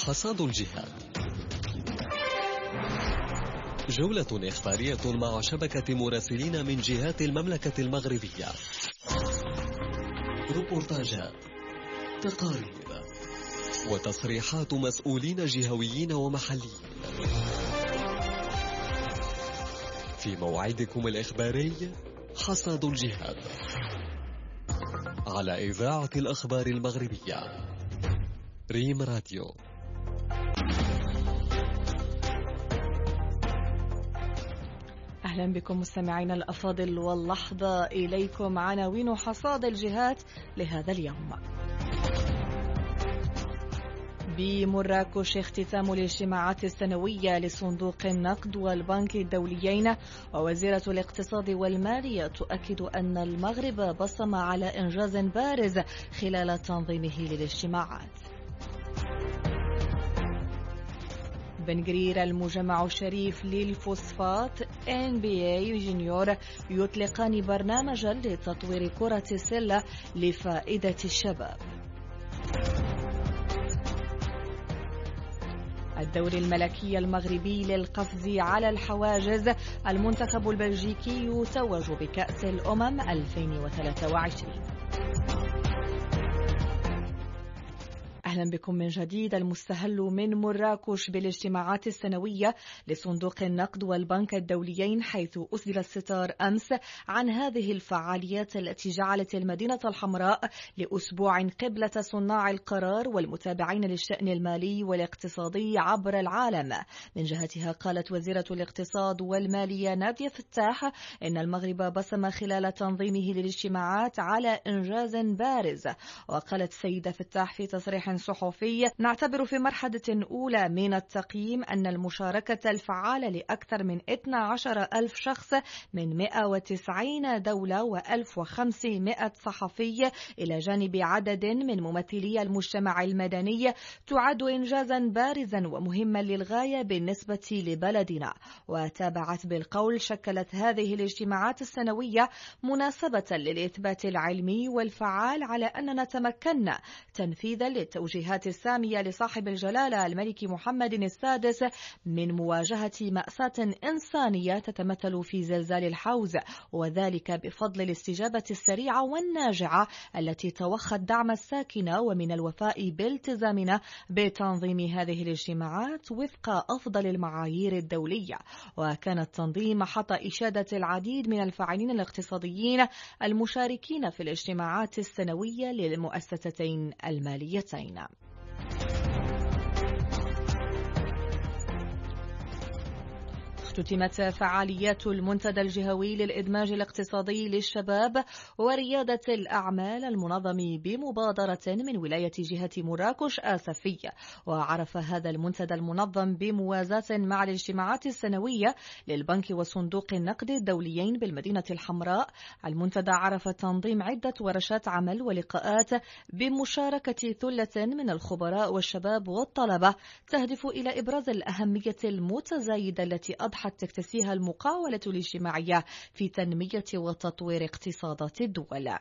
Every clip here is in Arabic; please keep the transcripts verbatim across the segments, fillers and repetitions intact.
حصاد الجهاد، جولة إخبارية مع شبكة مراسلين من جهات المملكة المغربية، روبورتاجات، تقارير وتصريحات مسؤولين جهويين ومحليين في موعدكم الإخباري حصاد الجهاد على إذاعة الأخبار المغربية ريم راديو. أهلا بكم مستمعينا الأفاضل، واللحظة إليكم عناوين حصاد الجهات لهذا اليوم. بمراكش اختتام الاجتماعات السنوية لصندوق النقد والبنك الدوليين، ووزيرة الاقتصاد والمالية تؤكد أن المغرب بصم على إنجاز بارز خلال تنظيمه للاجتماعات. بن قرير المجمع الشريف للفوسفات إن بي إيه جونيور يطلقان برنامجا لتطوير كرة السلة لفائدة الشباب. الدوري الملكي المغربي للقفز على الحواجز، المنتخب البلجيكي يتوج بكأس الأمم ألفين وثلاثة وعشرين. أهلا بكم من جديد. المستهل من مراكش بالاجتماعات السنوية لصندوق النقد والبنك الدوليين، حيث أسدل الستار أمس عن هذه الفعاليات التي جعلت المدينة الحمراء لأسبوع قبلة صناع القرار والمتابعين للشأن المالي والاقتصادي عبر العالم. من جهتها قالت وزيرة الاقتصاد والمالية نادية فتاح إن المغرب بصم خلال تنظيمه للاجتماعات على إنجاز بارز. وقالت السيدة فتاح في تصريح صحفي: نعتبر في مرحلة أولى من التقييم أن المشاركة الفعالة لأكثر من اثني عشر ألف شخص من مئة وتسعين دولة وألف وخمسمائة صحفي إلى جانب عدد من ممثلي المجتمع المدني تعد إنجازا بارزا ومهما للغاية بالنسبة لبلدنا. وتابعت بالقول: شكلت هذه الاجتماعات السنوية مناسبة للإثبات العلمي والفعال على أننا تمكنا تنفيذا للتوجيهات السامية لصاحب الجلالة الملك محمد السادس من مواجهة مأساة إنسانية تتمثل في زلزال الحوز، وذلك بفضل الاستجابة السريعة والناجعة التي توخت دعم الساكنة، ومن الوفاء بالتزامنا بتنظيم هذه الاجتماعات وفق أفضل المعايير الدولية. وكان التنظيم محط إشادة العديد من الفاعلين الاقتصاديين المشاركين في الاجتماعات السنوية للمؤسستين الماليتين. اختتمت فعاليات المنتدى الجهوي للإدماج الاقتصادي للشباب وريادة الأعمال المنظم بمبادرة من ولاية جهة مراكش آسفية. وعرف هذا المنتدى المنظم بموازاة مع الاجتماعات السنوية للبنك وصندوق النقد الدوليين بالمدينة الحمراء. المنتدى عرف تنظيم عدة ورشات عمل ولقاءات بمشاركة ثلة من الخبراء والشباب والطلبة تهدف إلى إبراز الأهمية المتزايدة التي أضحت تكتسيها المقاولة الاجتماعية في تنمية وتطوير اقتصادات الدول.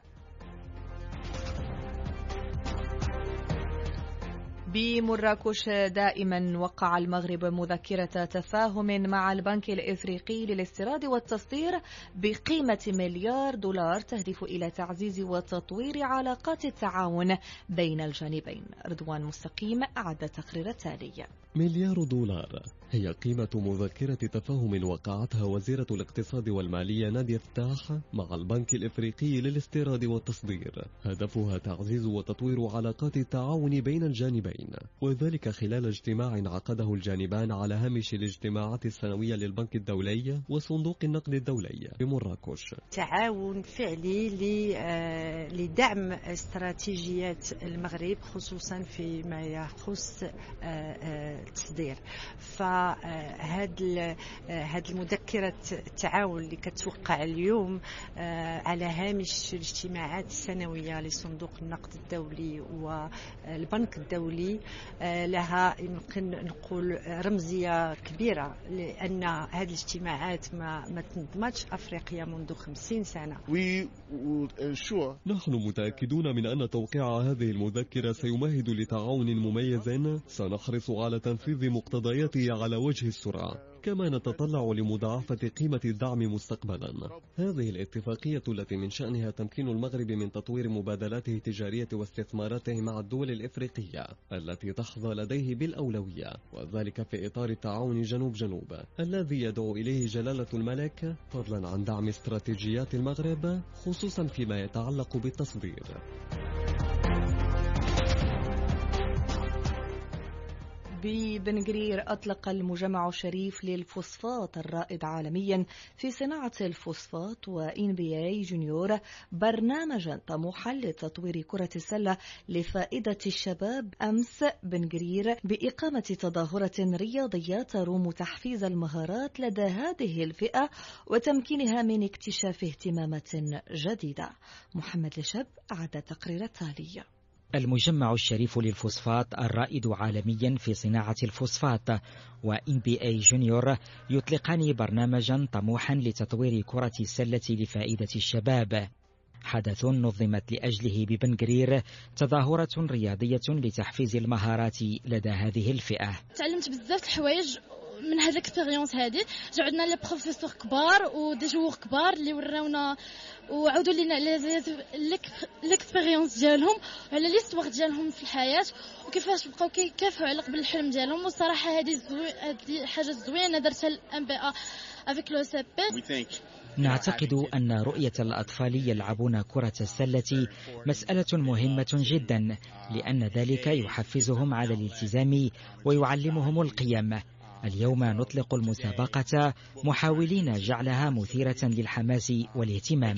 بمراكش دائما وقع المغرب مذكرة تفاهم مع البنك الإفريقي للاستيراد والتصدير بقيمة مليار دولار تهدف إلى تعزيز وتطوير علاقات التعاون بين الجانبين. رضوان مستقيم أعد تقرير التالي. مليار دولار هي قيمة مذكرة تفاهم وقعتها وزيرة الاقتصاد والمالية نادية فتاح مع البنك الإفريقي للاستيراد والتصدير، هدفها تعزيز وتطوير علاقات التعاون بين الجانبين، وذلك خلال اجتماع عقده الجانبان على هامش الاجتماعات السنوية للبنك الدولي وصندوق النقد الدولي بمراكش. تعاون فعلي لدعم استراتيجيات المغرب خصوصا فيما يخص التصدير. فهاد هاد المذكرة التعاون اللي كتوقع اليوم على هامش الاجتماعات السنوية لصندوق النقد الدولي والبنك الدولي الدولي لها يمكن نقول رمزية كبيرة، لأن هذه الاجتماعات ما ما تنظمتش في أفريقيا منذ خمسين سنة. نحن متأكدون من أن توقيع هذه المذكرة سيمهد لتعاون مميز سنحرص على تنفيذ مقتضياته على وجه السرعة، كما نتطلع لمضاعفة قيمة الدعم مستقبلا. هذه الاتفاقية التي من شأنها تمكين المغرب من تطوير مبادلاته التجارية واستثماراته مع الدول الإفريقية التي تحظى لديه بالأولوية، وذلك في إطار التعاون جنوب جنوب الذي يدعو إليه جلالة الملك، فضلا عن دعم استراتيجيات المغرب خصوصا فيما يتعلق بالتصدير. ببن قرير أطلق المجمع الشريف للفوسفات الرائد عالميا في صناعة الفوسفات وإن بي اي جونيور برنامجا طموحا لتطوير كرة السلة لفائدة الشباب أمس بن قرير بإقامة تظاهرة رياضية تروم تحفيز المهارات لدى هذه الفئة وتمكينها من اكتشاف اهتمامات جديدة. محمد لشب أعد تقرير التالي. المجمع الشريف للفوسفات الرائد عالميا في صناعة الفوسفات وإن بي اي جونيور يطلقان برنامجا طموحا لتطوير كرة السلة لفائدة الشباب. حدث نظمت لأجله ببن قرير تظاهرة رياضية لتحفيز المهارات لدى هذه الفئة. تعلمت بزاف الحوايج من هذه الاكسبيريونس هذه، جو عندنا لي بروفيسور كبار ودي جوور كبار اللي وراونا وعاودوا لنا على الاكسبيريونس ديالهم وعلى ليستوار ديالهم في الحياه وكيفاش بقاو كيكافحوا على قبل الحلم ديالهم. والصراحه هذه هذه حاجه زوينه درتها الام بي ا افيك لو سي بي. نعتقد أن رؤية الأطفال يلعبون كرة السلة مسألة مهمة جدا، لأن ذلك يحفزهم على الالتزام ويعلمهم القيم. اليوم نطلق المسابقة محاولين جعلها مثيرة للحماس والاهتمام.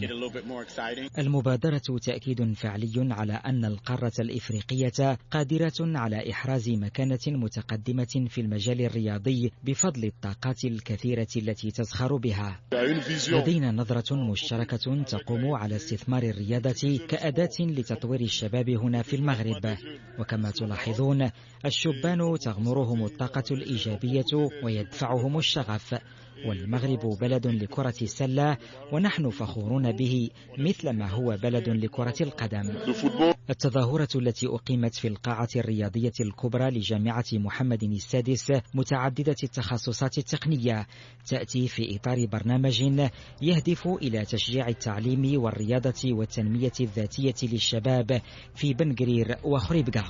المبادرة تأكيد فعلي على أن القارة الإفريقية قادرة على إحراز مكانة متقدمة في المجال الرياضي بفضل الطاقات الكثيرة التي تزخر بها. لدينا نظرة مشتركة تقوم على استثمار الرياضة كأداة لتطوير الشباب هنا في المغرب، وكما تلاحظون الشبان تغمرهم الطاقة الإيجابية ويدفعهم الشغف، والمغرب بلد لكرة السلة ونحن فخورون به مثل ما هو بلد لكرة القدم. التظاهرة التي أقيمت في القاعة الرياضية الكبرى لجامعة محمد السادس متعددة التخصصات التقنية تأتي في إطار برنامج يهدف إلى تشجيع التعليم والرياضة والتنمية الذاتية للشباب في بن قرير وخريبكا.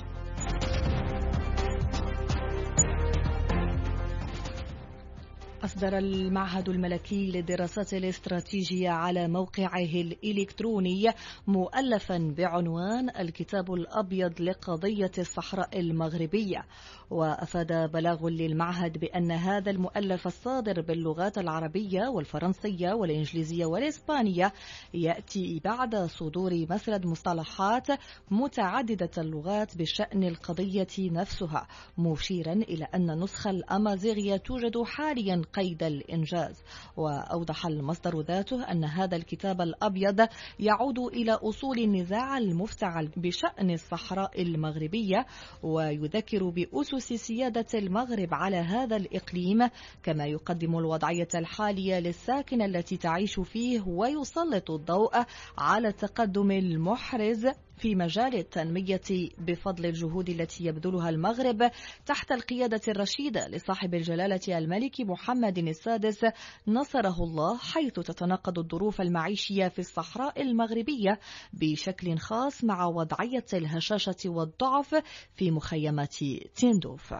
أصدر المعهد الملكي للدراسات الاستراتيجية على موقعه الإلكتروني مؤلفا بعنوان الكتاب الأبيض لقضية الصحراء المغربية. وأفاد بلاغ للمعهد بأن هذا المؤلف الصادر باللغات العربية والفرنسية والإنجليزية والإسبانية يأتي بعد صدور مسرد مصطلحات متعددة اللغات بشأن القضية نفسها، مشيرا إلى أن النسخة الأمازيغية توجد حاليا قيد الإنجاز. وأوضح المصدر ذاته أن هذا الكتاب الأبيض يعود إلى أصول النزاع المفتعل بشأن الصحراء المغربية، ويذكر بأسس سيادة المغرب على هذا الإقليم، كما يقدم الوضعية الحالية للساكنة التي تعيش فيه، ويسلط الضوء على التقدم المحرز في مجال التنمية بفضل الجهود التي يبذلها المغرب تحت القيادة الرشيدة لصاحب الجلالة الملك محمد السادس نصره الله، حيث تتناقض الظروف المعيشية في الصحراء المغربية بشكل خاص مع وضعية الهشاشة والضعف في مخيمات تندوف.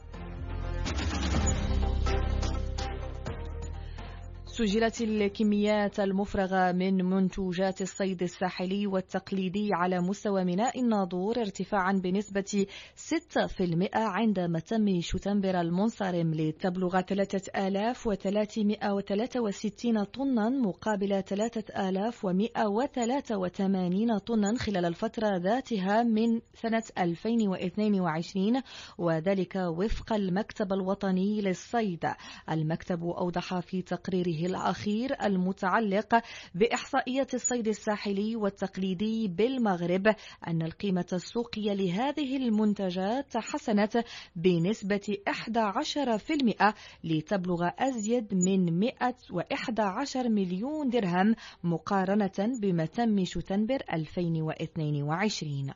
سجلت الكميات المفرغة من منتوجات الصيد الساحلي والتقليدي على مستوى ميناء الناظور ارتفاعا بنسبة ستة بالمئة عند متم شتنبر المنصرم، لتبلغ ثلاثة آلاف وثلاثمئة وثلاثة وستين طنا مقابل ثلاثة آلاف ومئة وثلاثة وثمانين طنا خلال الفترة ذاتها من سنة ألفين واثنين وعشرين، وذلك وفق المكتب الوطني للصيد. المكتب أوضح في تقريره خبره الأخير المتعلق بإحصائيات الصيد الساحلي والتقليدي بالمغرب أن القيمة السوقية لهذه المنتجات تحسنت بنسبة إحدى عشرة بالمئة لتبلغ أزيد من مئة وإحدى عشر مليون درهم مقارنة بما تم شتنبر ألفين واثنين وعشرين.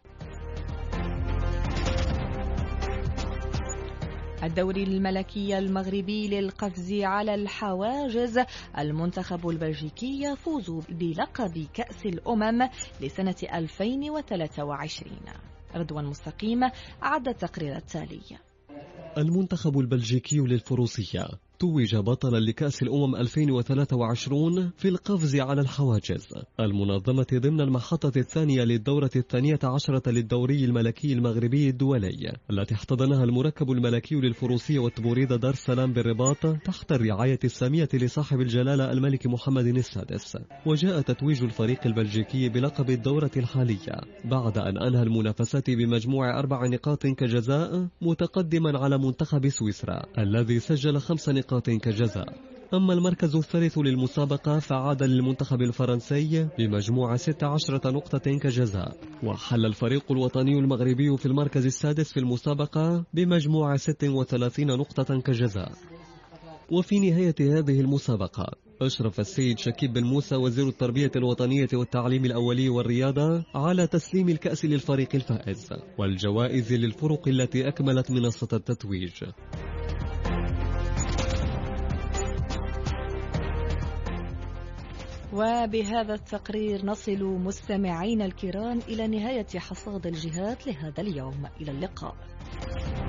الدوري الملكي المغربي للقفز على الحواجز، المنتخب البلجيكي يفوز بلقب كأس الأمم لسنة ألفين وثلاثة وعشرين. رضوان مستقيم أعد التقرير التالي. المنتخب البلجيكي للفروسية توج بطلا لكأس الأمم ألفين وثلاثة وعشرين في القفز على الحواجز المنظمة ضمن المحطة الثانية للدورة الثانية عشرة للدوري الملكي المغربي الدولي، التي احتضنها المركب الملكي للفروسية والتبوريد دار السلام بالرباط تحت الرعاية السامية لصاحب الجلالة الملك محمد السادس. وجاء تتويج الفريق البلجيكي بلقب الدورة الحالية بعد أن أنهى المنافسات بمجموع أربع نقاط كجزاء، متقدما على منتخب سويسرا الذي سجل خمس نقاط كجزاء. أما المركز الثالث للمسابقة فعاد للمنتخب الفرنسي بمجموع ست عشرة نقطة كجزاء، وحل الفريق الوطني المغربي في المركز السادس في المسابقة بمجموع ست وثلاثين نقطة كجزاء. وفي نهاية هذه المسابقة أشرف السيد شكيب بن موسى وزير التربية الوطنية والتعليم الأولي والرياضة على تسليم الكأس للفريق الفائز والجوائز للفرق التي أكملت منصة التتويج. وبهذا التقرير نصل مستمعين الكرام إلى نهاية حصاد الجهات لهذا اليوم. إلى اللقاء.